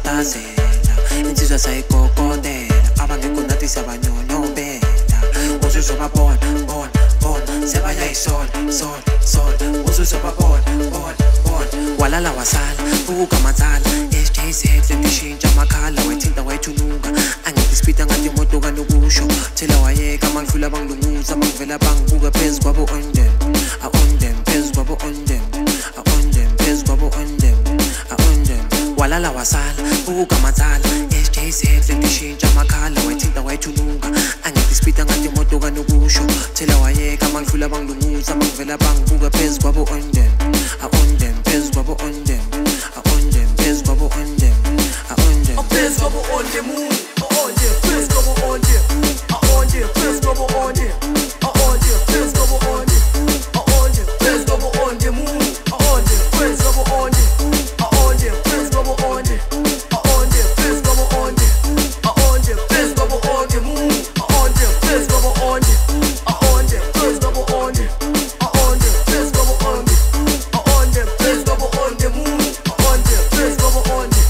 siyatatazela insizwa sayikokodela abangekho nathi siyabanyonyobela uzuzobabona bona sebayayisola uzuzobabona walala wasala ukugamatsala SJZ lentishintsha amakhala wayithinta wayithunuka angithi spita ngathi imoto kanokusho thela wayeka mangidlula bangilunguza mangivela bangibuka phezu kwabo on them phezu kwabo on them phezu kwabo on them walala wasala ukugamatsala SJZ lentishintsha amakhala wayithinta wayithunuka angithi spita ngathi imoto kanokusho thela wayeka mangidlula bangilunguza mangivela bangibuka phezu kwabo on them phezu kwabo on them phezu kwabo on them phezu kwabo on them phezu kwabo on them phezu kwabo on them phezu kwabo on them phezu kwabo on them phezu kwabo on them phezu kwabo on them phezu kwabo on them phezu kwabo on them phezu kwabo on them phezu kwabo on them phezu kwabo on them phezu kwabo on them phezu kwabo on them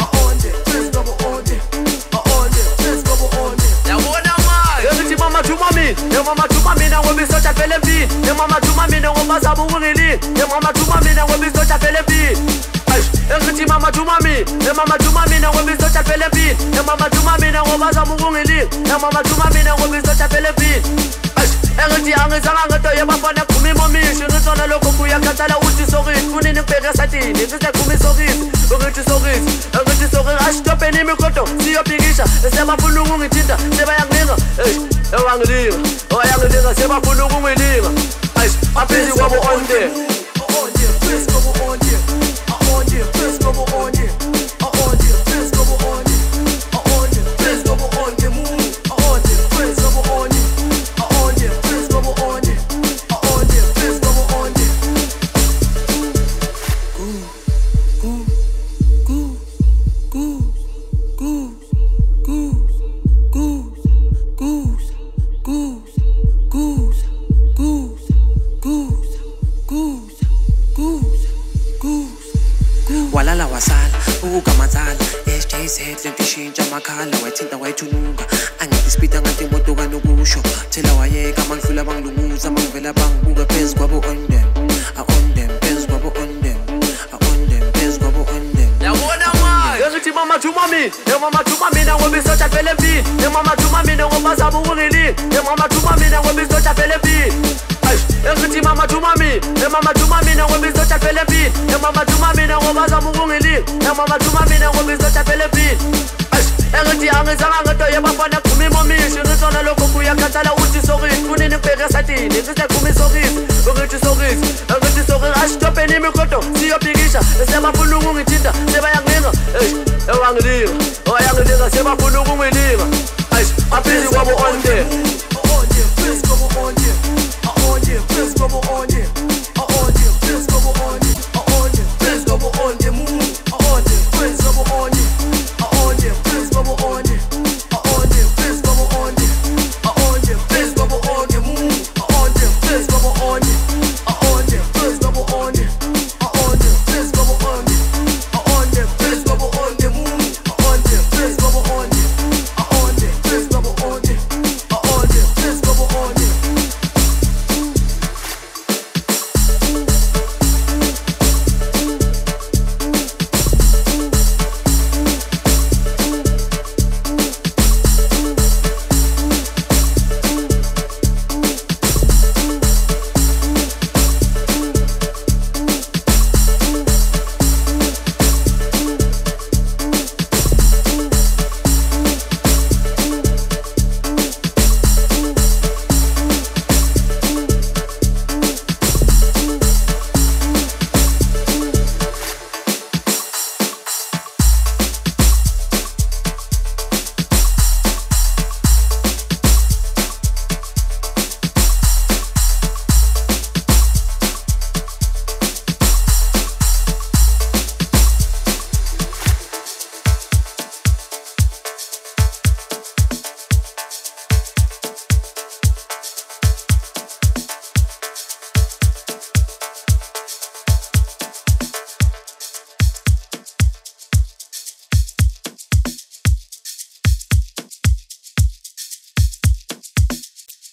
Mama tuma mina ngoba isotsha phela empini Mama tuma mina ngoba sabu ungilini Mama tuma mina ngoba isotsha phela empini Engithi mama tuma mina ngoba isotsha phela empini Mama tuma mina ngoba sabu ungilini Mama tuma mina ngoba isotsha phela empini Engithi angizange ngento yebafana khuma imomisho ngitsona lokho kuyakhathala uthi sokisi kunini ngibheke sathini ngithi khuma isokisi ngithi sokisi asitopeni imikoto siyobhikisha sebafuna ukungithinta sebayangilinga oyangilinga sebafuna ukungilinga aphizi kwabo on them phezu kwabo on them phezu kwabo on them phezu kwabo on them phezu kwabo on them phezu kwabo on them phezu kwabo on them phezu kwabo on them walala wasala ukugamatsala SJZ lentishintsha amakhala wayithinta wayithunuka angithi spita ngathi imoto kanokusho thela wayeka mangidlula bangilunguza mangivela bangibuka phezu kwabo on them phezu kwabo on them phezu kwabo on them yabona manje ngithi mama tuma mina ngoba isotsha phela empini mama tuma mina ngoba sabu ungilini mama tuma mina ngoba isotsha phela empini Engithi mama tuma mina ngoba isotsha phela empini Mama tuma mina ngoba sabu ungilini Mama tuma mina ngoba isotsha phela empini Engithi angizange ngento yebafana khuma imomisho ngitsona lokho kuyakhathala uthi sokisi kunini ngibheke sathini ngithi khuma isokisi ngithi sokisi asitopeni imikoto siyobhikisha sebafuna ukungithinta sebayangilinga oyangilinga sebafuna ukungilinga aphizi kwabo on them